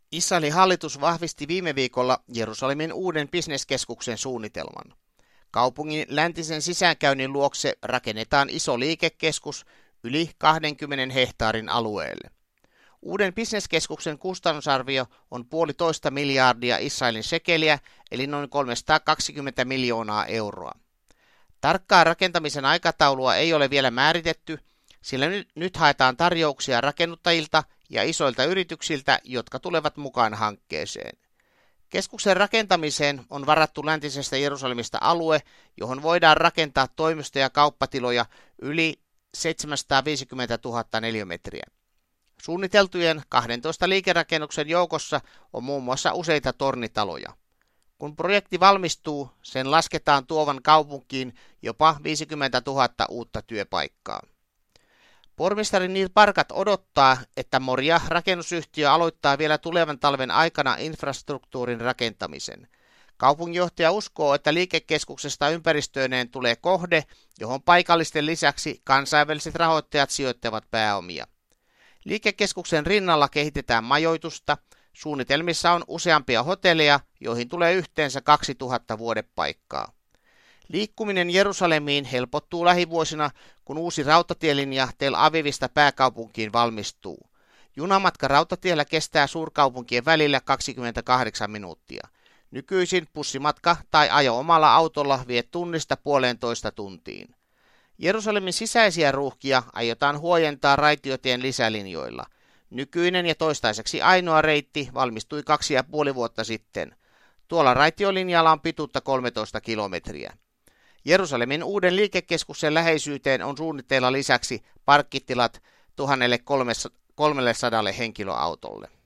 Israelin hallitus vahvisti viime viikolla Jerusalemin uuden bisneskeskuksen suunnitelman. Kaupungin läntisen sisäänkäynnin luokse rakennetaan iso liikekeskus yli 20 hehtaarin alueelle. Uuden bisneskeskuksen kustannusarvio on 1,5 miljardia Israelin shekeliä, eli noin 320 miljoonaa euroa. Tarkkaa rakentamisen aikataulua ei ole vielä määritetty, sillä nyt haetaan tarjouksia rakennuttajilta ja isoilta yrityksiltä, jotka tulevat mukaan hankkeeseen. Keskuksen rakentamiseen on varattu läntisestä Jerusalemista alue, johon voidaan rakentaa toimisto- ja kauppatiloja yli 750 000 neliömetriä. Suunniteltujen 12 liikerakennuksen joukossa on muun muassa useita tornitaloja. Kun projekti valmistuu, sen lasketaan tuovan kaupunkiin jopa 50 000 uutta työpaikkaa. Pormestari Nir Barkat odottaa, että Moria rakennusyhtiö aloittaa vielä tulevan talven aikana infrastruktuurin rakentamisen. Kaupunginjohtaja uskoo, että liikekeskuksesta ympäristöineen tulee kohde, johon paikallisten lisäksi kansainväliset rahoittajat sijoittavat pääomia. Liikekeskuksen rinnalla kehitetään majoitusta. Suunnitelmissa on useampia hotelleja, joihin tulee yhteensä 2000 vuodepaikkaa. Liikkuminen Jerusalemiin helpottuu lähivuosina, kun uusi rautatielinja Tel Avivista pääkaupunkiin valmistuu. Junamatka rautatiellä kestää suurkaupunkien välillä 28 minuuttia. Nykyisin bussimatka tai ajo omalla autolla vie tunnista 1,5 tuntiin. Jerusalemin sisäisiä ruuhkia aiotaan huojentaa raitiotien lisälinjoilla. Nykyinen ja toistaiseksi ainoa reitti valmistui 2,5 vuotta sitten. Tuolla raitiolinjalla on pituutta 13 kilometriä. Jerusalemin uuden liikekeskuksen läheisyyteen on suunnitteilla lisäksi parkkitilat 1300 henkilöautolle.